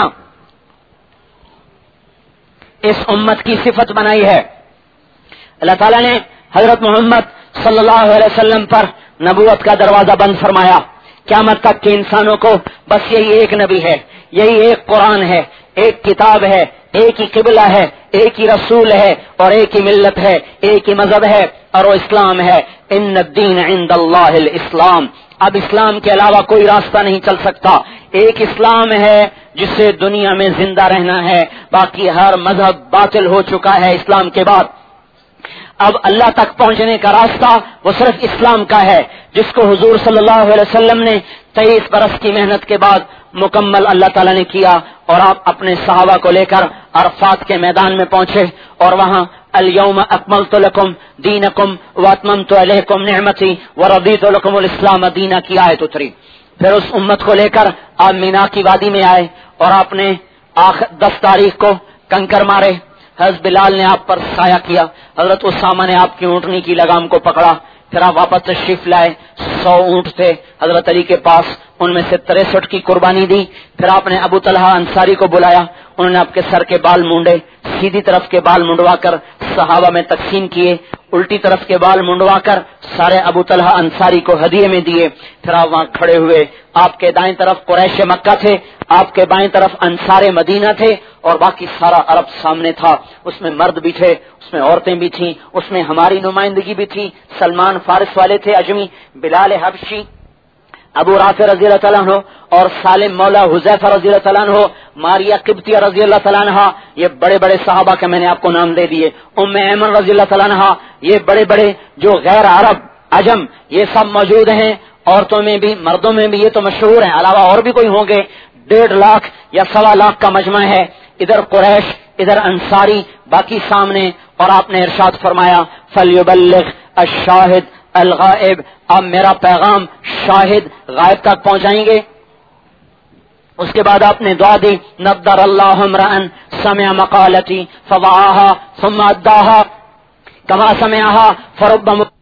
اس امت کی صفت بنائی ہے. اللہ تعالیٰ نے حضرت محمد صلی اللہ علیہ وسلم پر نبوت کا دروازہ بند فرمایا. قیامت تک کے انسانوں کو بس یہی ایک نبی ہے، یہی ایک قرآن ہے، ایک کتاب ہے، ایک ہی قبلہ ہے، ایک ہی رسول ہے اور ایک ہی ملت ہے، ایک ہی مذہب ہے اور وہ اسلام ہے. ان الدین عند اللہ الاسلام. اب اسلام کے علاوہ کوئی راستہ نہیں چل سکتا. ایک اسلام ہے جس سے دنیا میں زندہ رہنا ہے، باقی ہر مذہب باطل ہو چکا ہے اسلام کے بعد. اب اللہ تک پہنچنے کا راستہ وہ صرف اسلام کا ہے، جس کو حضور صلی اللہ علیہ وسلم نے تیئیس برس کی محنت کے بعد مکمل اللہ تعالیٰ نے کیا. اور آپ اپنے صحابہ کو لے کر عرفات کے میدان میں پہنچے اور وہاں الیوم اکملت لکم دینکم واتممت علیکم نعمتی ورضیت لکم الاسلام دینا کی آیت اتری. پھر اس امت کو لے کر آپ مینا کی وادی میں آئے اور آپ نے دس تاریخ کو کنکر مارے. حضرت بلال نے آپ پر سایہ کیا, حضرت اسامہ نے آپ کی اونٹنی کی لگام کو پکڑا. پھر آپ واپس تشریف لائے. سو اونٹ تھے حضرت علی کے پاس, ان میں سے تریسٹھ کی قربانی دی. پھر آپ نے ابو طلحہ انصاری کو بلایا, انہوں نے آپ کے سر کے بال مونڈے, سیدھی طرف کے بال منڈوا کر صحابہ میں تقسیم کیے, الٹی طرف کے بال منڈوا کر سارے ابو طلحہ انصاری کو ہدیے میں دیے. پھر آپ وہاں کھڑے ہوئے, آپ کے دائیں طرف قریش مکہ تھے, آپ کے بائیں طرف انصار مدینہ تھے, اور باقی سارا عرب سامنے تھا. اس میں مرد بھی تھے, اس میں عورتیں بھی تھیں, اس میں ہماری نمائندگی بھی تھی. سلمان فارس والے تھے اجمی, بلال حبشی, ابو رافع رضی اللہ تعالیٰ عنہ, اور سالم مولا حذیفہ رضی اللہ تعالیٰ عنہ, ماریہ قبطیہ رضی اللہ تعالیٰ عنہ. یہ بڑے بڑے صحابہ کے میں نے آپ کو نام دے دیے. ام ایمن رضی اللہ تعالیٰ عنہ, یہ بڑے بڑے جو غیر عرب عجم یہ سب موجود ہیں. عورتوں میں بھی مردوں میں بھی یہ تو مشہور ہیں, علاوہ اور بھی کوئی ہوں گے. ڈیڑھ لاکھ یا سوا لاکھ کا مجمع ہے. ادھر قریش, ادھر انصاری, باقی سامنے. اور آپ نے ارشاد فرمایا فلیبلغ الشاہد الغائب, اب میرا پیغام شاہد غائب تک پہنچائیں گے. اس کے بعد آپ نے دعا دی نضر اللہ امرأن سمع مقالتی فوعاها ثم اداها كما سمعها فرب